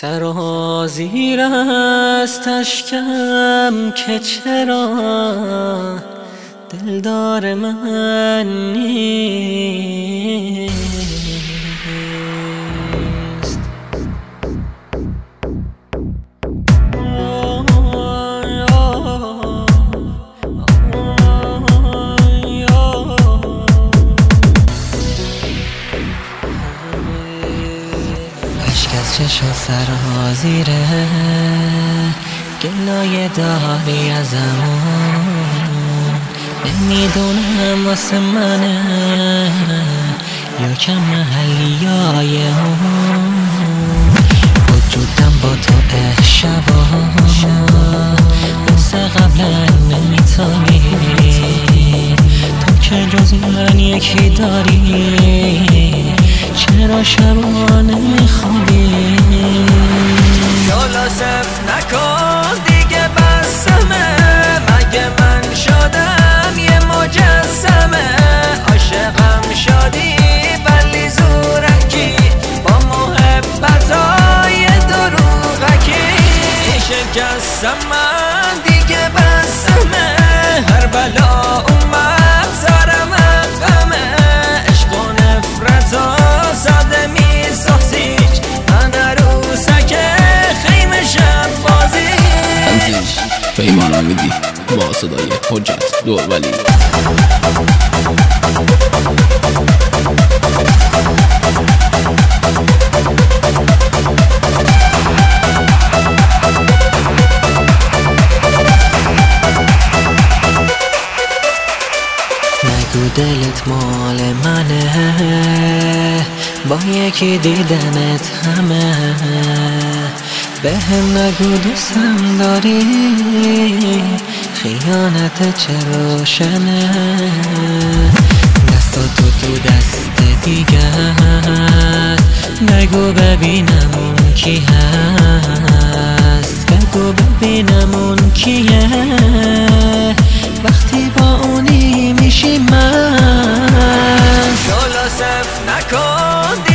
سرازیر است اشکم که چرا دلدار من نیست. اشک از چشم سرازیره گلایه داری ازمون، نمیدونم واسه منه یا کم محلیای اون. وجودم با تو شبا مثل قبلا نمیتونی، تو که جز من یکی داری، چرا شبا نمیخوابی؟ یالا صف نکن دیگه بسمه، مگه من شدم یه مجسمه. عاشقم شدی ولی زورکی، با محبتای دروغکی. شکستم من دیگه بسمه، هر بلا اومد سرم غمه. عشق و نفرتا ساده میسازیش، من عروسک خیمه شب بازی. تنزیش پیمان آمیدی با صدای حجت دورولی. نگو دلت مال منه، با یکی دیدنت همه. به هم نگو دوستم داری، خیانت چه روشنه. دست تو دست دیگه هست، بگو ببینم اون کی هست. بگو ببینم اون کیه، وقتی با اونی میشی من. یالا صف نکن